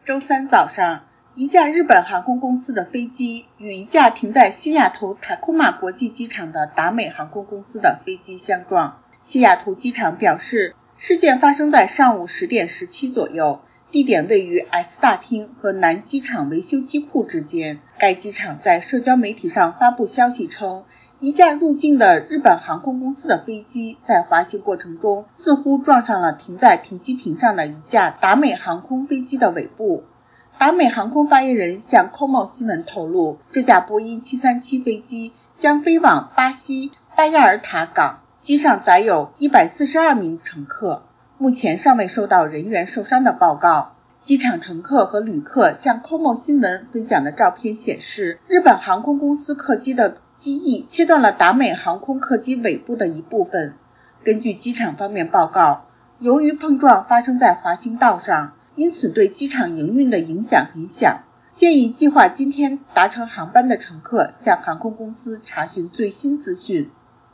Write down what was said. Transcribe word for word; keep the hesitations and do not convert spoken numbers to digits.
周三早上，一架日本航空公司的飞机与一架停在西雅图塔库马国际机场的达美航空公司的飞机相撞。西雅图机场表示，事件发生在上午十点十七左右，地点位于 S 大厅和南机场维修机库之间。该机场在社交媒体上发布消息称，一架入境的日本航空公司的飞机在滑行过程中似乎撞上了停在停机坪上的一架达美航空飞机的尾部。达美航空发言人向 C O M O 新闻透露，这架波音七三七飞机将飞往巴西巴亚尔塔港，机上载有一百四十二名乘客，目前尚未收到人员受伤的报告。机场乘客和旅客向 C O M O 新闻分享的照片显示，日本航空公司客机的机翼切断了达美航空客机尾部的一部分。根据机场方面报告，由于碰撞发生在滑行道上，因此对机场营运的影响很小，建议计划今天搭乘航班的乘客向航空公司查询最新资讯。